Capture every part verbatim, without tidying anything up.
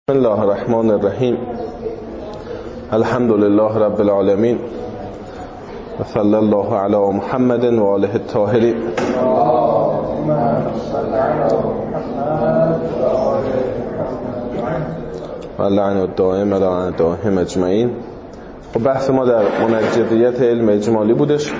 بسم الله الرحمن الرحیم. الحمد لله رب العالمین و صلی الله علی محمد و آله الطاهرین. و لعن الدائم لعن الدائم اجمعین. خب بحث ما در منجدیت علم اجمالی بودش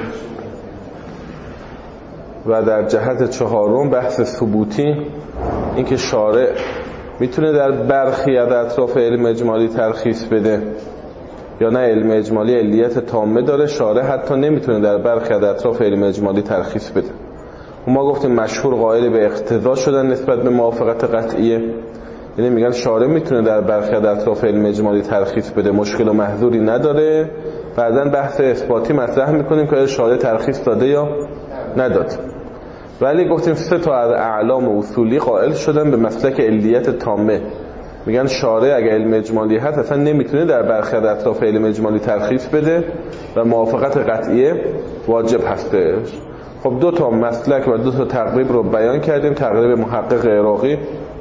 و در جهت چهارم بحث ثبوتی، اینکه شارع میتونه در برخی از اطراف علم اجمالی ترخیص بده یا نه علم اجمالی علیت تامه داره، شارع حتی نمیتونه در برخی از اطراف علم اجمالی ترخیص بده. و ما گفتیم مشهور قائل به اقتضا شدن نسبت به موافقت قطعیه، یعنی میگن شارع میتونه در برخی از اطراف علم اجمالی ترخیص بده، مشکل و محذوری نداره. بعدن بحث اثباتی مطرح میکنیم که شارع ترخیص داده یا نداد. ولی گفتیم سه تا از اعلام اصولی قائل شدن به مسلک علیت تامه، میگن شارع اگه علم اجمالی هست اصلا نمیتونه در برخی از اطراف علم اجمالی ترخیص بده و موافقت قطعیه واجب هستش. خب دو تا مسلک و دو تا تقریب رو بیان کردیم، تقریب محقق عراقی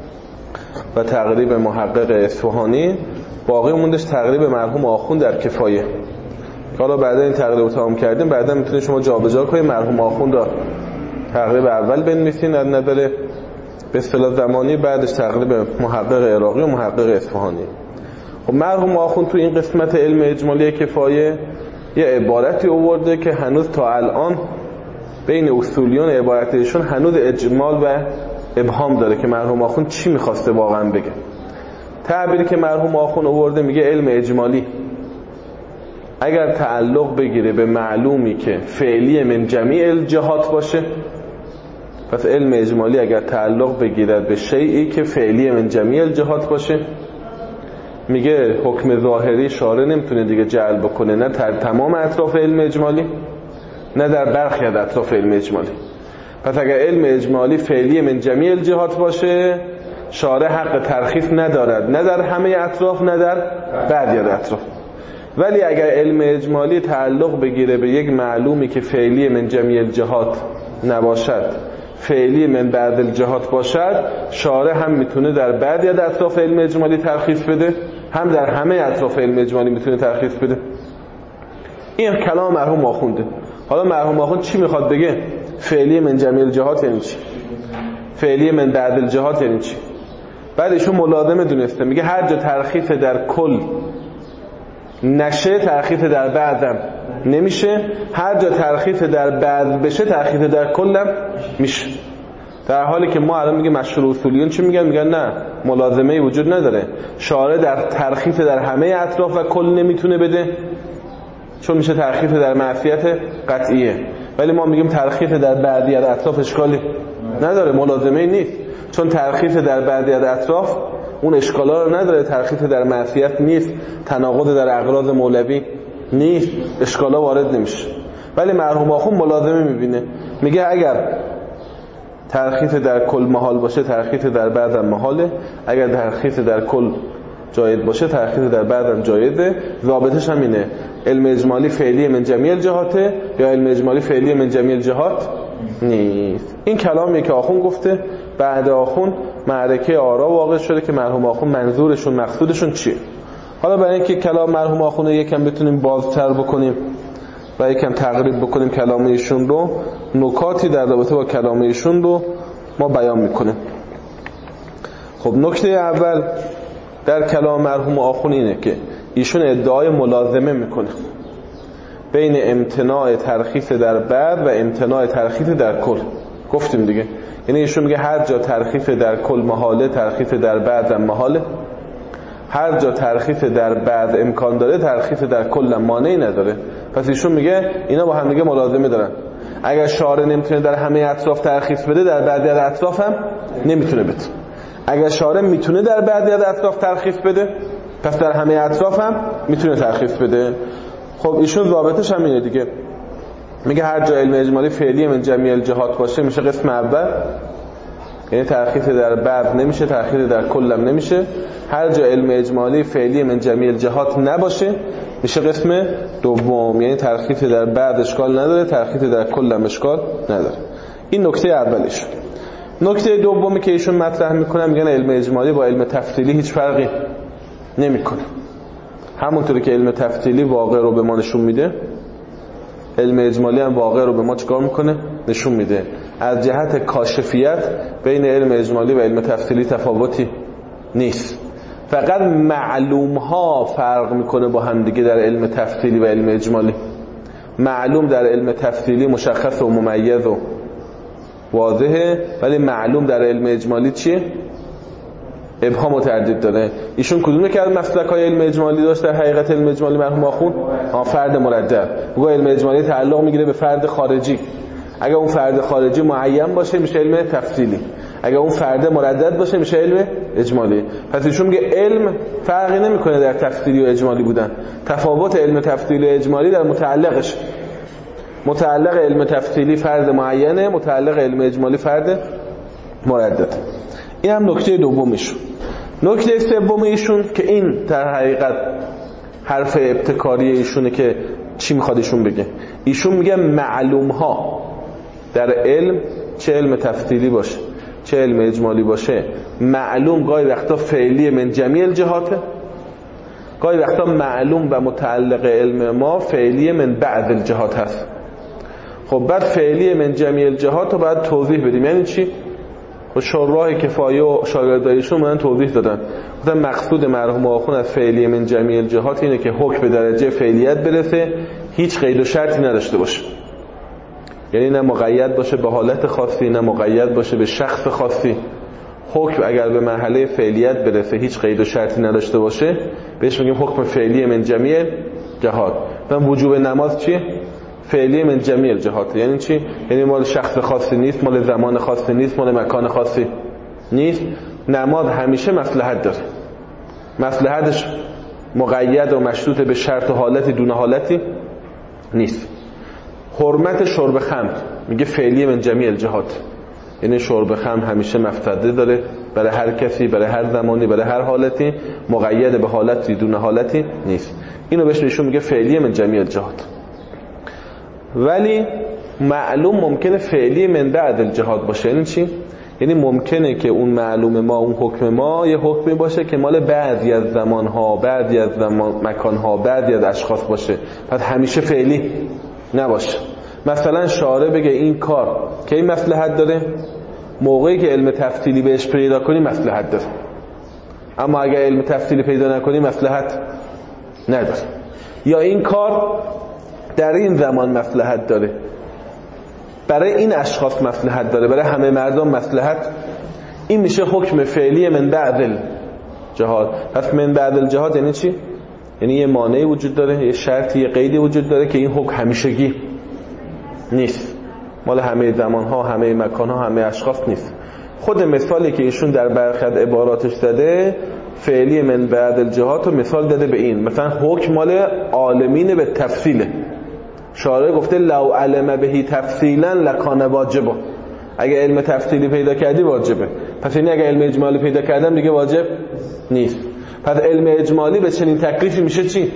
و تقریب محقق اصفهانی. باقی موندش تقریب مرحوم آخوند در کفایه. حالا بعد این تقریب رو تمام کردیم، بعدا میتونید شما جابجا کنید مرحوم آخوند را تقریب اول بنویسین از نظر به اصطلاح زمانی، بعدش تقریب محقق عراقی و محقق اصفهانی. خب مرحوم آخوند تو این قسمت علم اجمالی کفایه یه عبارتی آورده که هنوز تا الان بین اصولیون عبارتشون هنوز اجمال و ابهام داره که مرحوم آخوند چی میخواسته واقعا بگه. تعبیری که مرحوم آخوند آورده میگه علم اجمالی اگر تعلق بگیره به معلومی که فعلی من جمیع الجهات باشه، پس علم اجمالی اگر تعلق بگیرد به شیئی که فعلی من جمیع الجهات باشه، میگه حکم ظاهری شارع نمیتونه دیگه جعل بکنه، نه در تمام اطراف علم اجمالی نه در برخی از اطراف علم اجمالی. پس اگر علم اجمالی فعلی من جمیع الجهات باشه، شارع حق ترخیص ندارد، نه در همه اطراف نه در بعضی از اطراف. ولی اگر علم اجمالی تعلق بگیره به یک معلومی که فعلی من جمیع الجهات نباشد، فعلی من بعض الجهات باشد، شارع هم میتونه در بعضی از اطراف علم اجمالی ترخیص بده، هم در همه اطراف علم اجمالی میتونه ترخیص بده. این کلام مرحوم آخونده. حالا مرحوم آخوند چی میخواد بگه؟ فعلی من جمیع الجهات یعنی چی؟ فعلی من بعض الجهات یعنی چی؟ بعد ایشون ملازمه دونسته، میگه هر جا ترخیص در کل نشه ترخیص در بعدم نمیشه، هر جا ترخیص در بعد بشه ترخیص در کلم میشه. در حالی که ما الان میگه مشهور اصولیون چی میگن؟ میگن نه، ملازمه وجود نداره، شارع در ترخیص در همه اطراف و کل نمیتونه بده چون میشه ترخیص در معصیت قطعیه. ولی ما میگیم ترخیص در بعضی از اطراف اشکالی نداره، ملازمه نیست، چون ترخیص در بعضی از اطراف اون اشکالا رو نداره، ترخیص در معصیت نیست، تناقض در اغراض مولوی نیست، اشکالا وارد نمیشه. ولی مرحوم آخوند ملازمه میبینه، میگه اگر ترخیص در کل محال باشه ترخیص در بعد هم محاله، اگر ترخیص در کل جایز باشه ترخیص در بعد هم جایزه. ضابطش هم اینه، علم اجمالی فعلی من جمیع الجهاته یا علم اجمالی فعلی من جمیع الجهات نیست. این کلامیه که آخوند گفته. بعد آخوند معرکه آرا واقع شده که مرحوم آخوند منظورشون مقصودشون چیه. حالا برای اینکه کلام مرحوم آخوند یکم بتونیم بازتر بکنیم و یکم تقریب بکنیم کلام ایشون رو، نکاتی در رابطه با کلام ایشون رو ما بیان میکنیم. خب نکته اول در کلام مرحوم آخوند اینه که ایشون ادعای ملازمه میکنه بین امتناع ترخیص در بعد و امتناع ترخیص در کل. گفتیم دیگه، یعنی ایشون میگه هر جا ترخیص در کل محاله ترخیص در بعد هم محاله، هر جا ترخیص در بعد امکان داره ترخیص در کل هم مانعی نداره. پس ایشون میگه اینا با هم دیگه ملازمه دارن. اگر شارع نمیتونه در همه اطراف ترخیص بده، در بعضی از اطراف هم نمیتونه بده. اگر شارع میتونه در بعضی از اطراف ترخیص بده، پس در همه اطراف هم میتونه ترخیص بده. خب ایشون ضابطش هم اینه دیگه، میگه هر جا علم اجمالی فعلی من جمیع الجهات باشه میشه قسم اول، یعنی ترخیص در بعد نمیشه ترخیص در کلم نمیشه. هر جا علم اجمالی فعلی من جمیع الجهات نباشه میشه قسم دوم، یعنی ترخیص در بعد اشکال نداره ترخیص در کلم اشکال نداره. این نکته اولش. نکته دومی که ایشون مطرح میکنن میگن علم اجمالی با علم تفصیلی هیچ فرقی نمیکنه. همونطوری که علم تفصیلی واقع رو به ما نشون میده، علم اجمالی هم واقع رو به ما چیکار میکنه؟ نشون میده. از جهت کاشفیت بین علم اجمالی و علم تفصیلی تفاوتی نیست، فقط معلوم ها فرق میکنه با هم دیگه در علم تفصیلی و علم اجمالی. معلوم در علم تفصیلی مشخص و ممیز و واضحه، ولی معلوم در علم اجمالی چیه؟ ابهام و تردید داره. ایشون کدوم که از مسلک‌های علم اجمالی داشت در حقیقت علم اجمالی مرحوم آخوند؟ ها فرد مردد. میگه علم اجمالی تعلق میگیره به فرد خارجی. اگه اون فرد خارجی معین باشه میشه علم تفصیلی، اگه اون فرد مردد باشه میشه علم اجمالی. پس ایشون میگه علم فرقی نمیکنه در تفصیلی و اجمالی بودن. تفاوت علم تفصیلی و اجمالی در متعلقش. متعلق علم تفصیلی فرد معینه، متعلق علم اجمالی فرد مردد. این هم نکته دومیشون. نکته سوم ایشون که این در حقیقت حرف ابتکاری ایشونه که چی میخواد ایشون بگه. ایشون میگه معلوم ها در علم، چه علم تفصیلی باشه چه علم اجمالی باشه، معلوم گاهی وقتا فعلی من جمیع الجهاته، گاهی وقتا معلوم و متعلق علم ما فعلی من بعض الجهات هست. خب بعد فعلی من جمیع الجهات رو باید توضیح بدیم. یعنی چی؟ و شراح کفایه و شاگردایشون من توضیح دادن. گفتن مقصود مرحوم آخوند از فعلی من جمیع الجهات اینه که حکم به درجه فعلیت برسه، هیچ قید و شرطی نداشته باشه. یعنی نه مقید باشه به حالت خاصی، نه مقید باشه به شخص خاصی. حکم اگر به مرحله فعلیت برسه، هیچ قید و شرطی نداشته باشه، بهش میگیم حکم فعلی من جمیع الجهات. مثلا وجوب نماز چیه؟ فعلی من جمیع الجهات. یعنی چی؟ یعنی مال شخص خاصی نیست، مال زمان خاصی نیست، مال مکان خاصی نیست. نماز همیشه مصلحت داره، مصلحتش مقید و مشروط به شرط و حالتی دون حالتی نیست. حرمت شرب خمر میگه فعلی من جمیع الجهات، یعنی شرب خمر همیشه مفسده داره برای هر کسی، برای هر زمانی، برای هر حالتی، مقید به حالتی دون حالتی نیست. اینو بهش نشون میگه فعلی من جمیع الجهات. ولی معلوم ممکنه فعلی من بعد الجهات باشه. یعنی چی؟ یعنی ممکنه که اون معلوم ما، اون حکم ما یه حکمی باشه که مال بعضی از زمانها، بعضی از زمان مکانها، بعضی از اشخاص باشه، پس همیشه فعلی نباشه. مثلا شارع بگه این کار که این مصلحت داره، موقعی که علم تفصیلی بهش پیدا کنی مصلحت داره، اما اگه علم تفصیلی پیدا نکنی مصلحت نداره. یا این کار در این زمان مصلحت داره، برای این اشخاص مصلحت داره، برای همه مردم مصلحت. این میشه حکم فعلی من بعد الجهات. پس من بعد الجهات یعنی چی؟ یعنی یه مانعی وجود داره، یه شرطی، یه قیدی وجود داره که این حکم همیشگی نیست، مال همه زمانها، همه مکانها، همه اشخاص نیست. خود مثالی که ایشون در برخی از عباراتش داده، فعلی من بعد الجهات رو مثال داده به این. مثلا حکم مال عالمین به تفصیله. شارع گفته لو علم بهی تفصیلا لکان واجبا، اگه علم تفصیلی پیدا کردی واجبه. پس یعنی اگه علم اجمالی پیدا کردم دیگه واجب نیست. پس علم اجمالی به چنین تکلیفی میشه چی؟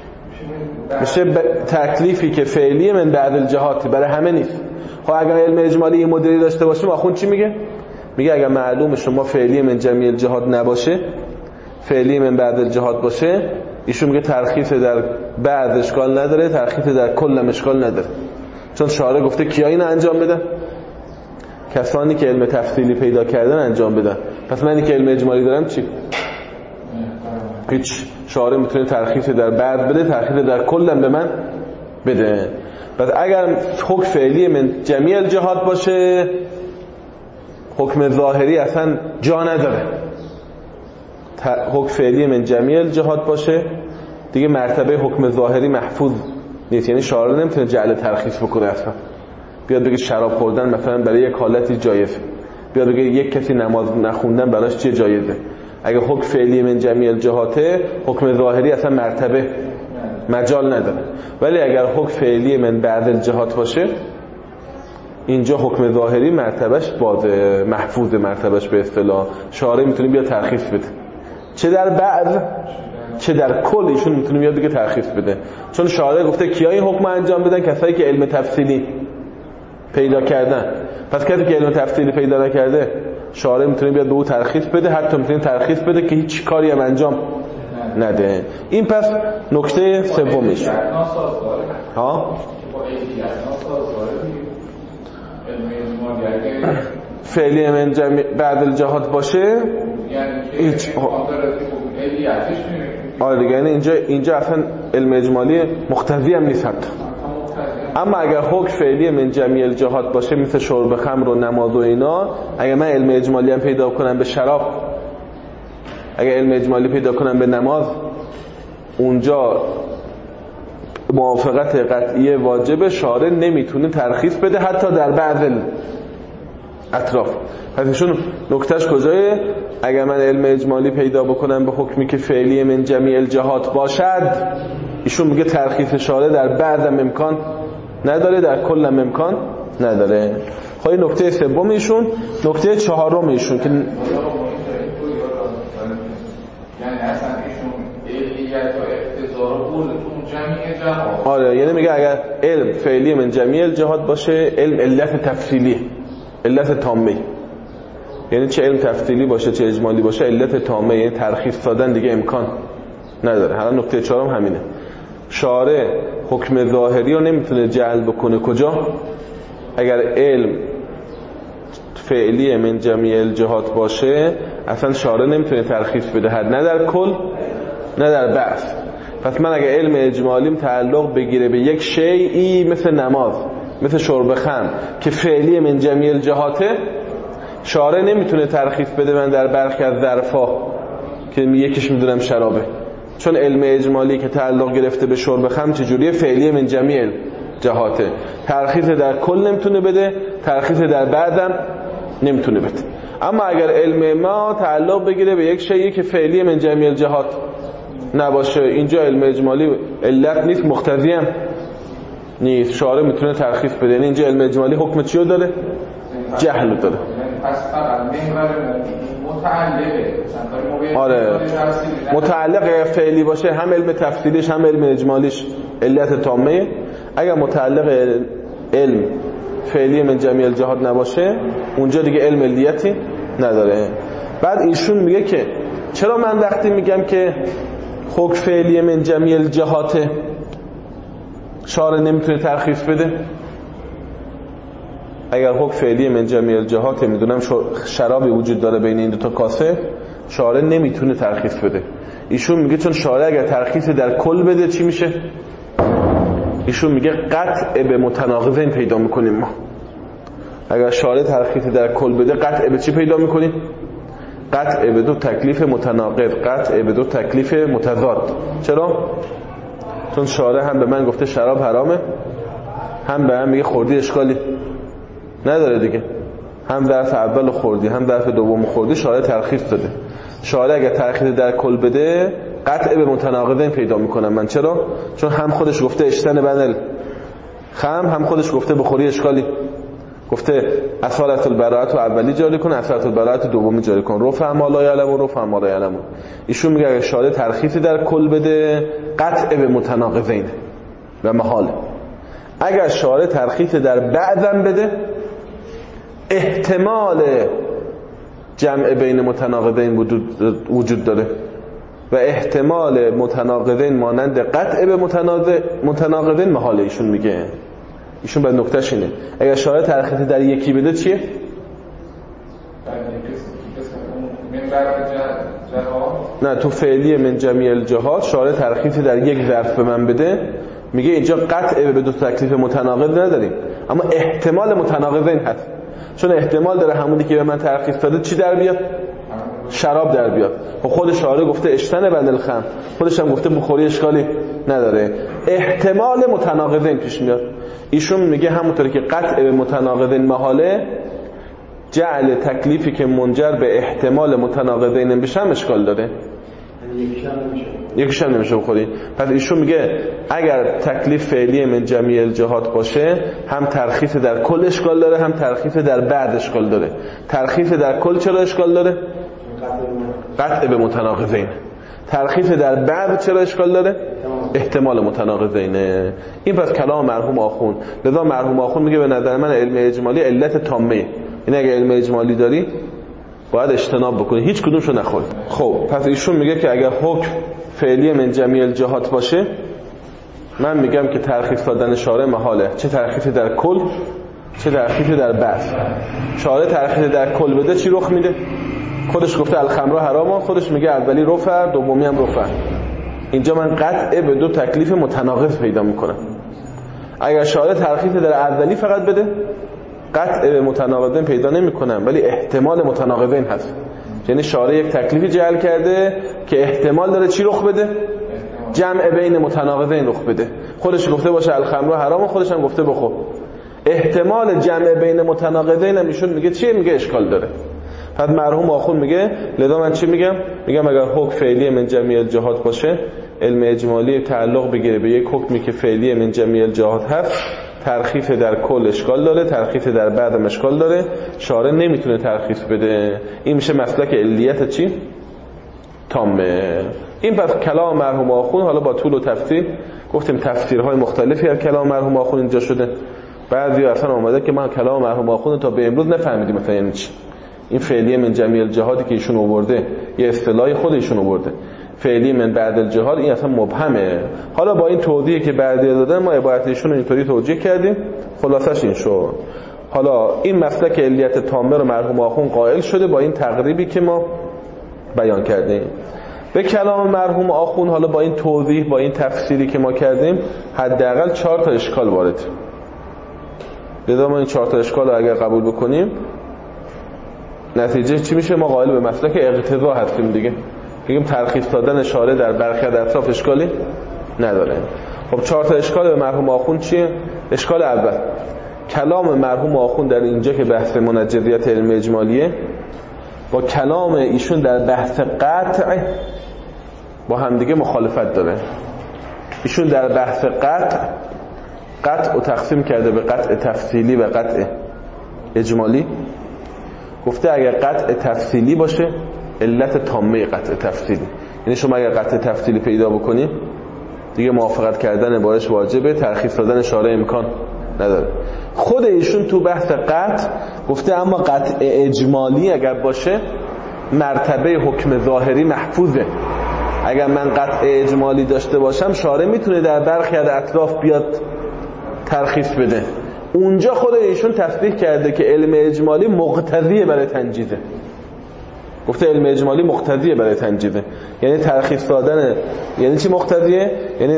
میشه تکلیفی که فعلی من بعد الجهات، برای همه نیست. خب اگر علم اجمالی این مدلی داشته باشیم، آخوند چی میگه؟ میگه اگر معلوم شما فعلی من جمیع الجهات نباشه، فعلی من بعد الجهات باشه، ایشون میگه ترخیص در بعض اشکال نداره، ترخیص در کل اشکال نداره. چون شارع گفته کیا اینو انجام بدن؟ کسانی که علم تفصیلی پیدا کردن انجام بدن. پس منی که علم اجمالی دارم چی؟ هیچ. شارع میتونه ترخیص در بعض بده، ترخیص در کلم به من بده. پس اگر حکم فعلی من جمیع الجهات باشه، حکم ظاهری اصلا جا نداره. حکم فعلی من جمیع الجهات باشه دیگه مرتبه حکم ظاهری محفوظ نیست. یعنی شارع نمیتونه جعل ترخیص بکنه اصلا. بیاد بگه شراب خوردن مثلا برای یک حالتی جایزه، بیاد بگه یک کسی نماز نخوندن براش چیه جایزه. اگه حکم فعلی من جمیع الجهاته، حکم ظاهری اصلا مرتبه مجال نداره. ولی اگر حکم فعلی من بعد الجهات باشه، اینجا حکم ظاهری مرتبهش باز محفوظ، مرتبهش به اصطلاح شارع میتونه بیا ترخیص بده، چه در بعض چه در کل ایشون میتونه بیاد بگه ترخیص بده. چون شارع گفته کیا این حکم انجام بدن؟ کسایی که علم تفصیلی پیدا کردن. پس کسی که علم تفصیلی پیدا نکرده شارع میتونه بیاد به او ترخیص بده، حتی میتونه ترخیص بده که هیچ کاری هم انجام نده. این پس نکته سومش. ها فعلی من جمع بعد الجهات باشه هیچ آره دیگه، یعنی اینجا اینجا اصلا علم اجمالی مقتضی هم نیست حتی. اما اگر حکم فعلی من جمعی الجهات باشه مثل شرب خمر و نماز و اینا، اگر من علم اجمالی هم پیدا کنم به شراب، اگر علم اجمالی پیدا کنم به نماز، اونجا موافقت قطعی واجب شارع نمیتونه ترخیص بده حتی در بعض اطراف. پس ایشون نکتهش کجایه؟ اگر من علم اجمالی پیدا بکنم به حکمی که فعلی من جمعی الجهات باشد، ایشون میگه ترخیص شارع در بعض امکان نداره، در کل امکان نداره. خب این نکته سوم ایشون. نکته چهارم ایشون که یعنی اصلا ایشون علیت و اقتضا رو برده تو جمعی جهات. آره، یعنی میگه اگر علم فعلی من جمعی الجهات باشه، علم علت تفصیلی، علت تامه، یعنی چه علم تفصیلی باشه چه اجمالی باشه علت تامه، یعنی ترخیص دادن دیگه امکان نداره. حالا نکته چهارم همینه، شارع حکم ظاهری رو نمیتونه جعل بکنه. کجا؟ اگر علم فعلی من جمعی الجهات باشه اصلا شارع نمیتونه ترخیص بده، نه در کل نه در بعض. پس من اگر علم اجمالیم تعلق بگیره به یک شیئی مثل نماز، مثل شرب خمر که فعلی من جمعی الجهاته، شارع نمیتونه ترخیص بده من در برخی از ظرفا که یکیش میدونم شرابه، چون علم اجمالی که تعلق گرفته به شرب خمر چجوریه؟ فعلی من جمعی الجهاته، ترخیص در کل نمیتونه بده، ترخیص در بعدم نمیتونه بده. اما اگر علم ما تعلق بگیره به یک شیئی که فعلی من جمعی الجهات نباشه، اینجا علم اجمالی علت نیست، مقتضی هم نیست، شارع میتونه ترخیص بده. یعنی اینجا علم اجمالی حکم چیو داره؟ جهل داره. پس فقط محور متعلقه. آره، متعلق اگر فعلی باشه هم علم تفصیلیش هم علم اجمالیش علت تامه. اگر متعلق علم فعلی من جمعی الجهات نباشه اونجا دیگه علم علیتی نداره. بعد ایشون میگه که چرا من وقتی میگم که حکم فعلی من جمعی الجهات شارع نمیتونه ترخیص بده؟ اگر حکم فعلی من جمعی الجهات میدونم شرابی وجود داره بین این دو تا کاسه، شارع نمیتونه ترخیص بده. ایشون میگه چون شارع اگر ترخیص در کل بده چی میشه؟ ایشون میگه قطع به متناقضین پیدا میکنیم ما. اگر شارع ترخیص در کل بده قطع به چی پیدا میکنیم؟ قطع به دو تکلیف متناقض، قطع به دو تکلیف متضاد. چرا؟ چون شارع هم به من گفته شراب حرامه، هم به من میگه خوردی اشکالی نداره دیگه، هم ظرف اول خوردی هم ظرف دوم خوردی، شارع ترخیص داده. شارع اگر ترخیص در کل بده قطع به متناقضین پیدا میکنم من. چرا؟ چون هم خودش گفته اشتن بنل خم، هم خودش گفته بخوری اشکالی، گفته اصالت البراءت و اولی جاری کن، اصالت البراءت دومی جاری کن، رفع ما لا یعلمون رفع ما لا یعلمون. ایشون میگه اگر شارع ترخیصی در کل بده قطع به متناقضین و محال. اگر شارع ترخیص در بعضم بده احتمال جمع بین متناقضین وجود داره و احتمال متناقضین مانند قطع به متناقضین محاله. ایشون میگه، ایشون به نکتهش اینه اگر شارع ترخیص در یکی بده چیه؟ نه، تو فعلی من جمعی الجهات شارع ترخیصی در یک ظرف به من بده، میگه اینجا قطع به دو تکلیف متناقض نداریم، اما احتمال متناقضین هست. چون احتمال داره همونی که به من ترخیص داده چی در بیاد؟ شراب در بیاد. و خود شارع گفته اشتن بنل خمر، خودش هم گفته بخوری اشکالی نداره، احتمال متناقضین پیش میاد. ایشون میگه همونطوری که قطع به متناقضین محاله، جعل تکلیفی که منجر به احتمال متناقضین بشه اشکال داره، یکیش هم نمیشه بخوری. پس ایشون میگه اگر تکلیف فعلی من جمعی الجهات باشه هم ترخیص در کل اشکال داره هم ترخیص در بعد اشکال داره. ترخیص در کل چرا اشکال داره؟ قطع به متناقضین. ترخیص در بعد چرا اشکال داره؟ احتمال متناقضینه. این پس کلام مرحوم آخوند. لذا مرحوم آخوند میگه به نظر من علم اجمالی علت تامه. این اگه علم اجمالی داری باید اجتناب بکنی، هیچ کدومشو نخوری. خب پس ایشون میگه که اگر حکم فعلی من جمیع الجهات باشه، من میگم که ترخیص دادن شارع محاله، چه ترخیصی در کل چه ترخیصی در بعض. شارع ترخیص در کل بده چی رخ میده؟ خودش گفته الخمر حرام، خودش میگه اولی رفع دومی هم رفع. اینجا من قطع به دو تکلیف متناقض پیدا میکنم. اگر شارع ترخیص در اولی فقط بده قطع به متناقضین پیدا نمیکنم، ولی احتمال متناقضین هست. یعنی شارع یک تکلیفی جعل کرده که احتمال داره چی رخ بده؟ جمع بین متناقضین رخ بده. خودش گفته باشه الخمر حرام، خودش هم گفته بخور. احتمال جمع بین متناقضین هم ایشون میگه چیه؟ میگه اشکال داره. پس مرحوم آخوند میگه لذا من چی میگم؟ میگم اگر حکم فعلی من جمیع الجهات باشه، علم اجمالی تعلق بگیره به یک حکمی که فعلی من جمیع الجهات هست، ترخیص در کل اشکال داره، ترخیص در بعد هم اشکال داره، شارع نمیتونه ترخیص بده. این میشه مسلک علیت چی؟ تامه. این پس کلام مرحوم آخوند. حالا با طول و تفصیل گفتیم تفسیرهای مختلفی از کلام مرحوم آخوند اینجا شده. بعضی اصلا اومده که ما کلام مرحوم آخوند تا به امروز نفهمیدیم مثلا یعنی چی. این فعلی من جمیع الجهاتی که ایشون آورده یه اصطلاحی خود ایشون آورده، فعلی من بعد الجهاد، این اصلا مبهمه. حالا با این توضیحی که بعدی دادن ما عبارت ایشون رو اینطوری توجیه کردیم، خلاصش این شد. حالا این مسلک علیت تامه رو مرحوم آخوند قائل شده با این تقریبی که ما بیان کردیم. به کلام مرحوم آخوند حالا با این توضیح با این تفسیری که ما کردیم حداقل چهار تا اشکال وارد. لذا ما این چهار تا اشکال رو اگر قبول بکنیم نتیجه چی میشه؟ ما قائل به مسلک اقتضا هستیم دیگه. میگیم ترخیص دادن شارع در برخی از اطراف اشکالی نداره. خب چهار تا اشکال به مرحوم آخوند چیه؟ اشکال اول، کلام مرحوم آخوند در اینجا که بحث منجزیت علم اجمالیه با کلام ایشون در بحث قطع با همدیگه مخالفت داره. ایشون در بحث قطع قطع و تقسیم کرده به قطع تفصیلی و قطع اجمالی. گفته اگر قطع تفصیلی باشه علت تامه قطع تفصیلی، یعنی شما اگر قطع تفصیلی پیدا بکنید دیگه موافقت کردن باش واجبه، ترخیص دادن شارع امکان نداره. خود ایشون تو بحث قطع گفته اما قطع اجمالی اگر باشه مرتبه حکم ظاهری محفوظه. اگر من قطع اجمالی داشته باشم شارع میتونه در برخی از اطراف بیاد ترخیص بده. اونجا خود ایشون تصدیق کرده که علم اجمالی مقتضیه برای تنجیزه. گفته علم اجمالی مقتضیه برای تنجیزه، یعنی ترخیص دادن. یعنی چی مقتضیه؟ یعنی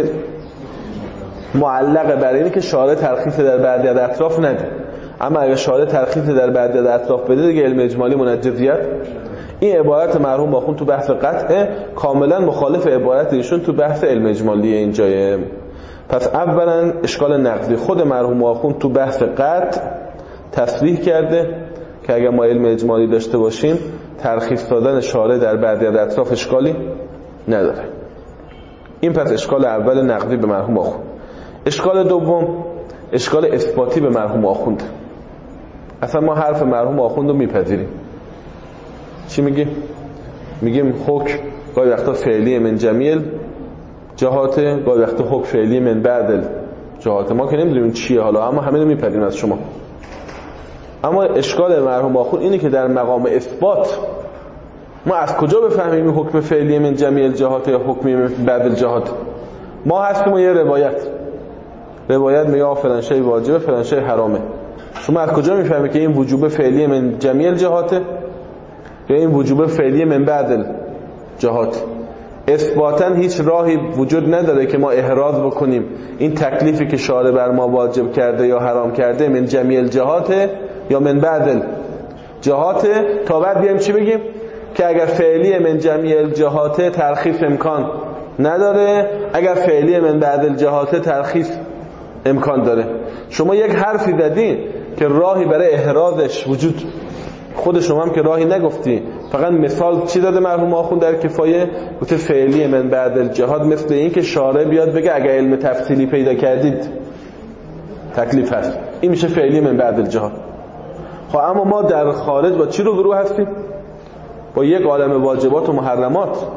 معلقه برای اینه که شارع ترخیص در بعضی از اطراف نده. اما اگر شارع ترخیص در بعضی از اطراف بده دیگه علم اجمالی منجزیت. این عبارت مرحوم آخوند تو بحث قطع کاملا مخالف عبارت ایشون تو بحث علم اجمالی اینجایه. پس اولا اشکال نقضی، خود مرحوم آخوند تو بحث قطع تصریح کرده که اگر ما علم اجمالی داشته باشیم ترخیص دادن شارع در بعضی از اطراف اشکالی نداره. این پس اشکال اول نقضی به مرحوم آخوند. اشکال دوم اشکال اثباتی به مرحوم آخوند. اصلا ما حرف مرحوم آخوند رو میپذیریم. چی میگیم؟ میگیم حکم گاهی وقتا فعلی من جمیع جهات، گاهی وقتا حکم فعلی من بعد جهات. ما که نمیدونیم چیه حالا، اما همه رو میپذیریم از شما. اما اشکال مرحوم آخوند اینه که در مقام اثبات ما از کجا بفهمیم این حکم فعلی من جمیع الجهات یا حکم من بعد الجهات؟ ما هستیم و یه روایت روایت میگه فلان شی واجبه فلان شی حرامه. شما از کجا میفهمید که این وجوب فعلی من جمیع الجهات یا این وجوب فعلی من بعد الجهات؟ اثباتا هیچ راهی وجود نداره که ما احراز بکنیم این تکلیفی که شارع بر ما واجب کرده یا حرام کرده من جمیع الجهات یا من بعد الجهات، تا بعد بیایم چی بگیم؟ که اگر فعلی من جمیع الجهات ترخیص امکان نداره، اگر فعلی من بعد الجهات ترخیص امکان داره. شما یک حرفی زدین که راهی برای احرازش وجود، خود شما هم که راهی نگفتی، فقط مثال چی داده مرحوم آخوند در کفایه؟ گفته فعلی من بعد الجهاد مثل این که شارع بیاد بگه اگر علم تفصیلی پیدا کردید تکلیف هست، این میشه فعلی من بعد الجهاد. خب اما ما در خارج با چی رو گروه هستیم؟ با یک عالم واجبات و محرمات.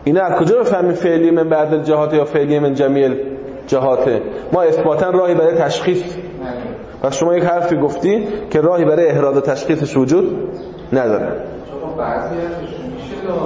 اینا از کجا بفهمیم فعلی من بعد الجهات یا فعلی من جمیع الجهاته؟ ما اثباتا راهی برای تشخیص پس شما یک حرفی گفتی که راهی برای احراز تشخیصش وجود نداره. چون بعضی ازشون میشه دا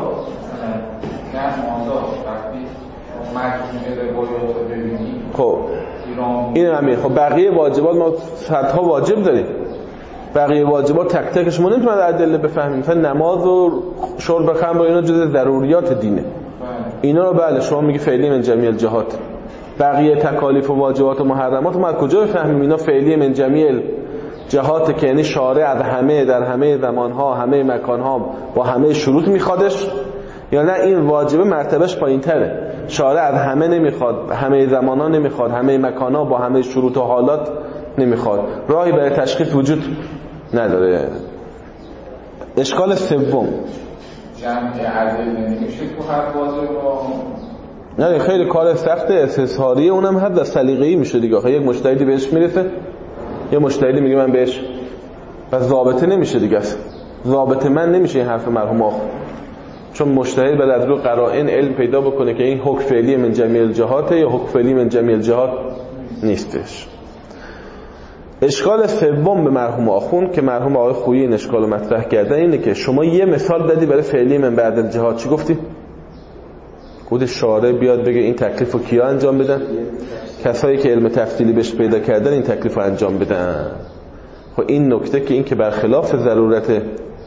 نه ماندا وقتی مجموعه روایات رو ببینیم خب این همین. خب بقیه واجبات ما صدها واجب داریم، بقیه واجبات تک تکش ما نمیتونیم از ادله بفهمیم. مثلا نماز و شرب خمر و اینا جزء ضروریات دینه، اینا رو بله شما میگی فعلی من جمیع الجهات. بقیه تکالیف و واجبات و محرمات ما از کجا بفهمیم اینا فعلی من جمیع الجهات که یعنی شارع از همه در همه زمانها همه مکانها با همه شروط میخوادش، یا نه این واجبه مرتبهش پایین‌تره، شارع از همه نمیخواد، همه زمانها نمیخواد، همه مکانها با همه شروط و حالات نمیخواد، راهی برای تشخیص وجود نداره. اشکال سوم جمع عدل نمیشه تو هر واجب با نه خیلی کار سخت استثاریه، اونم حد از سلیقه‌ای میشه دیگه. آخه یک مجتهدی بهش میرسه، یه مجتهدی میگه من بهش، پس ضابطه نمیشه دیگه. است ضابطه من نمیشه این حرف مرحوم آخر، چون مجتهد بعد از رو قرائن علم پیدا بکنه که این حکم فعلی من جمیع الجهات یا حکم فعلی من جمیع الجهات نیستش. اشکال سوم به مرحوم آخون که مرحوم آقای خویی این اشکال رو مطرح کردن اینه که شما یه مثال دادی برای فعلی من بعد الجهات. چی گفتی؟ خود شارع بیاد بگه این تکلیف رو کیا انجام بدن؟ کسایی که علم تفصیلی بهش پیدا کردن این تکلیف رو انجام بدن. خب این نکته که این که برخلاف ضرورت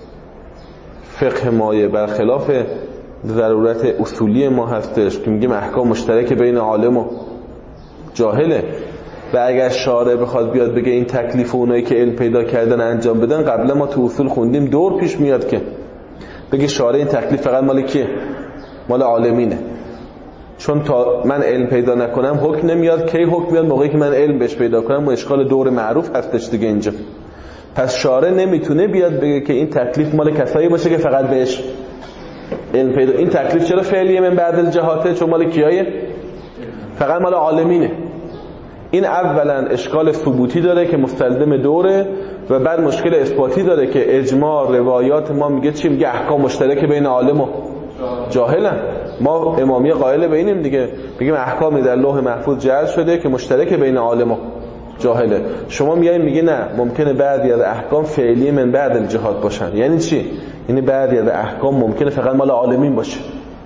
فقه مایه، برخلاف ضرورت اصولی ما هستش که میگیم احکام مشترک بین عالم و جاهله، و اگر شارع بخواد بیاد بگه این تکلیف اونایی که علم پیدا کردن انجام بدن، قبلا ما تو اصول خوندیم دور پیش میاد که بگه شارع این تکلیف فقط مال کیه؟ مال عالمینه، چون تا من علم پیدا نکنم حکم نمیاد. کی حکم میاد؟ موقعی که من علم بهش پیدا کنم. و اشکال دور معروف هستش دیگه اینجا. پس شارع نمیتونه بیاد بگه که این تکلیف مال کسایی باشه که فقط بهش علم پیدا. این تکلیف چرا فعلیه من بعد الجهاته؟ چون مال کیایه؟ فقط مال عالمینه. این اولا اشکال ثبوتی داره که مستلزم دوره، و بعد مشکل اثباتی داره که اجماع روایات ما میگه چی؟ میگه احکام مشترک بین عالم و جاهلن. ما امامی قائل به اینیم دیگه، میگیم احکامی در لوح محفوظ جعل شده که مشترک بین عالم و جاهله. شما میایین میگه نه، ممکنه بعضی از احکام فعلی من بعد الجهات باشن. یعنی چی؟ یعنی بعضی از احکام ممکنه فقط مال عالمین باشه.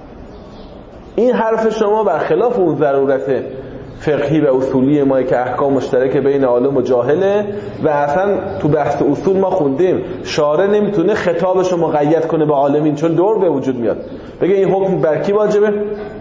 این حرف شما برخلاف اون ضرورت فقهی و اصولی ما که احکام مشترک بین عالم و جاهله، و اصلا تو بحث اصول ما خوندیم شارع نمیتونه خطابش رو مقید کنه به عالمین، چون دور به وجود میاد بگه این حکم بر کی واجبه؟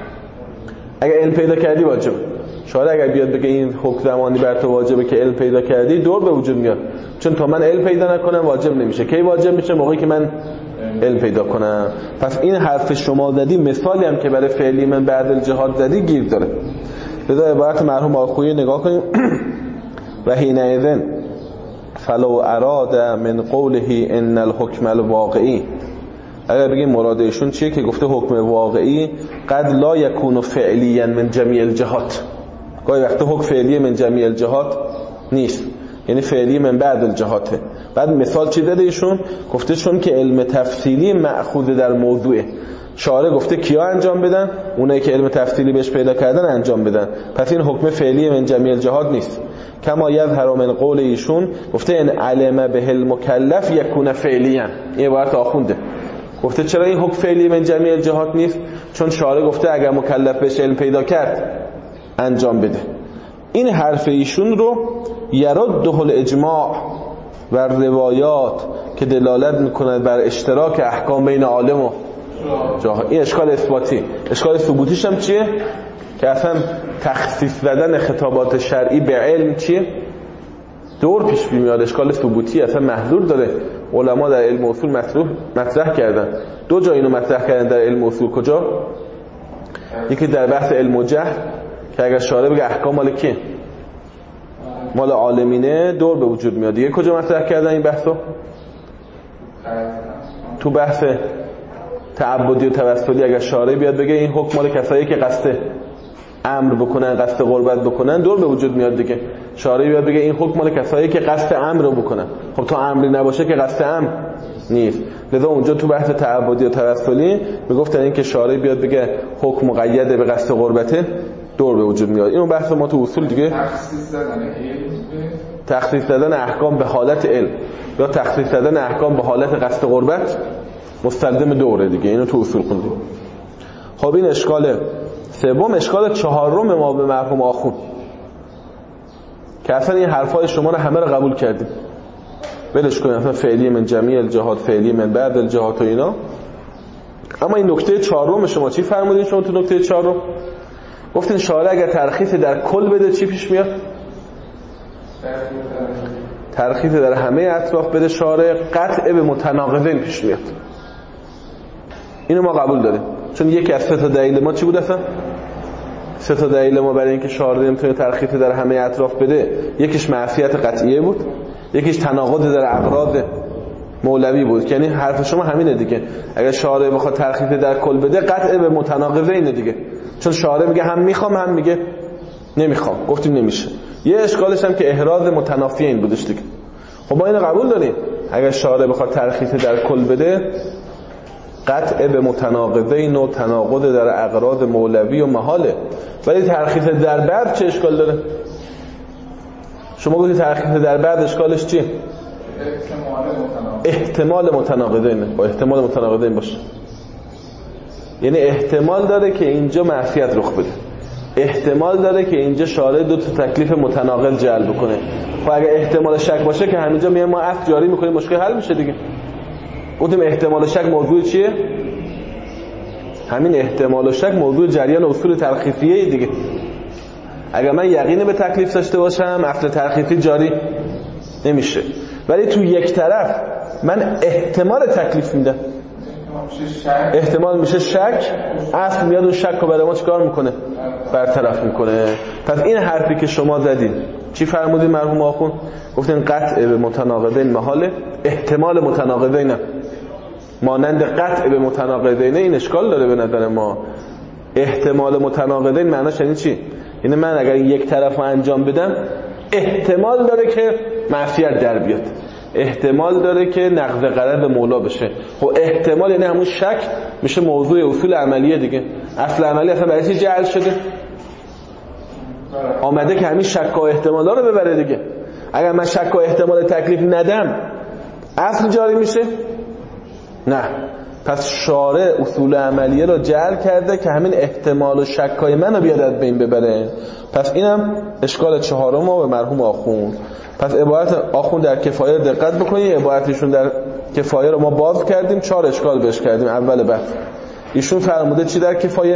اگر علم پیدا کردی واجبه. شارع اگر بیاد بگه این حکم زمانی بر تو واجبه که علم پیدا کردی، دور به وجود میاد، چون تا من علم پیدا نکنم واجب نمیشه. کی واجب میشه؟ موقعی که من علم پیدا کنم. پس این حرف شما زدی مثالی هم که برای فعلی من بعد الجهاد زدی گیر داره. لذا عبارت مرحوم آخویی نگاه کنیم. و حینئذ فلو اراد من قوله ان الحکم الواقعی، اگر بگیم مراد ایشون چیه که گفته حکم واقعی قد لا یکون فعلیا من جمیع الجهات، گاهی وقتا حکم فعلی من جمیع الجهات نیست، یعنی فعلی من بعد الجهاته. بعد مثال چی داده ایشون؟ گفته چون که علم تفصیلی مأخوذ در موضوعه. شارع گفته کیا انجام بدن؟ اونایی که علم تفصیلی بهش پیدا کردن انجام بدن. پس این حکم فعلی من جمیع الجهات نیست. کما یظهر من قول ایشون گفته ان علم به المکلف یکون فعلیا. این عبارت آخونده گفته چرا این حکم فعلی من جمیع الجهات نیست؟ چون شارع گفته اگر مکلف بهش علم پیدا کرد انجام بده. این حرف ایشون رو یرده الاجماع و روایات که دلالت میکند بر اشتراک احکام بین عالم و جاهل. این اشکال اثباتی. اشکال ثبوتیش هم چیه؟ که اصلا تخصیص دادن خطابات شرعی به علم چیه؟ دور پیش میاد. اشکال ثبوتی اصلا محظور داره. علما در علم اصول مطرح مطرح کردن. دو جا اینو مطرح کردن در علم اصول. کجا؟ یکی در بحث علم و جهل که اگر شارع بگه احکام مال کیه؟ مال عالمینه، دور به وجود میاد. دیگه کجا مطرح کردن این بحثو؟ تو بحث تعبدی و توسلی اگر شارع بیاد بگه این حکم مال کسایی که قصد امر بکنن، قصد قربت بکنن، دور به وجود میاد دیگه. شارع بیاد بگه این حکم مال کسایی که قصد امر رو بکنن. خب تا امری نباشه که قصد امر نیست. لذا اونجا تو بحث تعبدی و توسلی میگفتن این که شارع بیاد بگه حکم مقید به قصد قربته دور به وجود میاد. اینو بحث ما تو اصول دیگه تخصیص دادن علم تخصیص دادن احکام به حالت علم یا تخصیص دادن احکام به حالت قصد قربت مستلزم دوره دیگه. اینو تو اصول خوندیم. خب این اشکال سوم. اشکال چهارم ما به مرحوم آخوند که اصلا این حرفای شما رو همه رو قبول کردیم، ولش کنیم اصلا فعلی من جمیع الجهات، فعلی من بعد الجهات و اینا. اما این نکته چهارم شما چی فرمودین؟ شما تو نکته چهارم گفتین شارع اگر ترخیص در کل بده چی پیش میاد؟ ترخیص در همه اطراف بده شارع قطع به متناقضین پیش میاد. اینو ما قبول داریم، چون یکی از سه تا دلیل ما چی بود اصلا؟ سه تا دلیل ما برای اینکه شارع نمیتونه ترخیص در همه اطراف بده، یکیش معصیت قطعیه بود، یکیش تناقض در اغراض مولوی بود. یعنی حرف شما همینه دیگه، اگر شارع بخواد ترخیص در کل بده قطع به متناقضین دیگه، چون شارع میگه هم میخوام هم میگه نمیخوام. گفتیم نمیشه. یه اشکالش هم که احراز متنافیین بودش دیگه. خب ما اینو قبول داریم، اگر شارع بخواد ترخیص در کل بده قطع به متناقضین و تناقض در اغراض مولوی و محاله. ولی ترخیص در بعد چه اشکال داره؟ شما گفتید ترخیص در بعد اشکالش چیه؟ احتمال متناقضین. با احتمال متناقضین باشه، یعنی احتمال داره که اینجا معصیت رخ بده، احتمال داره که اینجا شارع دو تا تکلیف متناقض جلب کنه. خب اگه احتمال شک باشه که همینجا میایم ما اصل جاری میکنیم مشکل حل میشه دیگه. گفتیم احتمال شک موضوع چیه؟ همین احتمال شک موضوع جریان اصول ترخیصیه دیگه. اگر من یقین به تکلیف داشته باشم اصل ترخیصی جاری نمیشه، ولی تو یک طرف من احتمال تکلیف میدم، احتمال میشه شک، اصل میاد اون شک رو برای ما چیکار میکنه؟ برطرف میکنه. پس این حرفی که شما زدید چی فرمودید مرحوم آخوند؟ گفتین قطع به متناقضین محاله، احتمال متناقضین نه مانند قطع به متناقضین. این اشکال داره به نظر ما. احتمال متناقضین معناش یعنی چی؟ یعنی من اگر یک طرف رو انجام بدم احتمال داره که معصیت در بیاد، احتمال داره که نقض قرار مولا بشه. خب احتمال یعنی همون شک میشه موضوع اصول عملیه دیگه. اصل عملی اصلا برای چی جعل شده؟ آمده که همین شک و احتمالا رو ببره دیگه. اگر من شک و احتمال تکلیف ندم اصل جاری میشه؟ نه. پس شارع اصول عملیه رو جعل کرده که همین احتمال و شکای منو بیاد از بین ببره. پس اینم اشکال چهارم ما به مرحوم آخوند. پس عبارت آخوند در کفایه دقت بکنید. عبارتشون در کفایه رو ما باز کردیم، چهار اشکال بهش کردیم. اول بحث ایشون فرموده چی در کفایه؟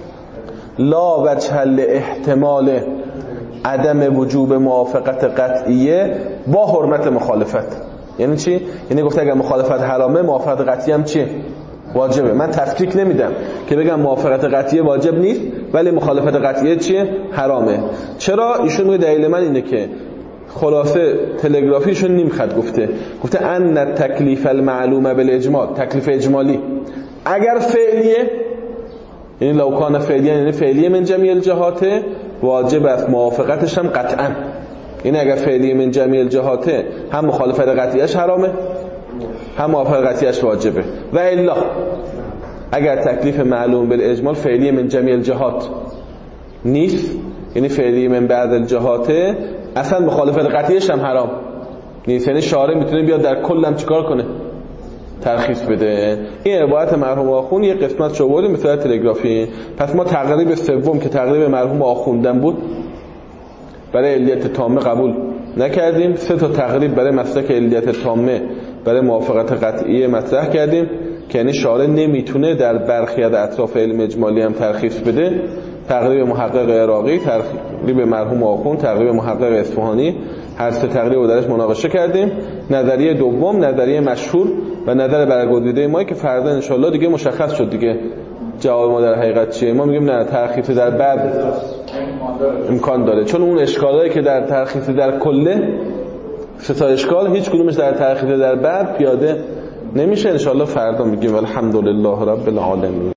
لا وجه احتمال عدم وجوب موافقت قطعیه با حرمت مخالفت. یعنی چی؟ یعنی گفته اگر مخالفت حرامه موافقت قطعی هم چیه؟ واجبه. من تفکیک نمیدم که بگم موافقت قطعی واجب نیست ولی مخالفت قطعی چیه؟ حرامه. چرا؟ ایشون میگه دلیل من اینه که خلاصه تلگرافیشون نیم خط گفته گفته ان تکلیف المعلومه بالاجمال، تکلیف اجمالی اگر فعلیه، یعنی لو کان فعلیه یعنی فعلیه من جمیع الجهات، واجب است موافقتش هم قطعا. یعنی اگر فعلیه من جمیع الجهات هم مخالفت قطعیش حرامه هم موافقت قطعیش واجبه. و الا اگر تکلیف معلوم بالاجمال فعلیه من جمیع الجهات نیست، یعنی فعلیه من بعض الجهات اصلا مخالفت قطعیش هم حرام نیست، یعنی شارع میتونه بیاد در کلم چیکار کنه؟ ترخیص بده. این عبارت مرحوم آخوند یه قسمت شو بودیم به صورت تلگرافی. پس ما تقریب سوم که تقریب مرحوم آخوندن بود برای علیت تامه قبول نکردیم. سه تا تقریب برای مسلک علیت تامه برای موافقت قطعی مطرح کردیم که یعنی شارع نمیتونه در برخی از اطراف علم اجمالی هم ترخیص بده. تقریب محقق عراقی، تقریب مرحوم آخوند، تقریب محقق اصفهانی، هر سه تقریب رو درش مناقشه کردیم. نظریه دوم نظریه مشهور و نظر برگزیده ما که فردا ان شاءالله دیگه مشخص شد دیگه جواب ما در حقیقت چیه. ما میگیم نه ترخیص در بعد امکان داره، چون اون اشکالایی که در ترخیص در کله سه تا اشکال هیچ کدومش در ترخیص در بعد پیاده نمیشه. ان شاءالله فردا میگیم الحمدلله رب العالمین.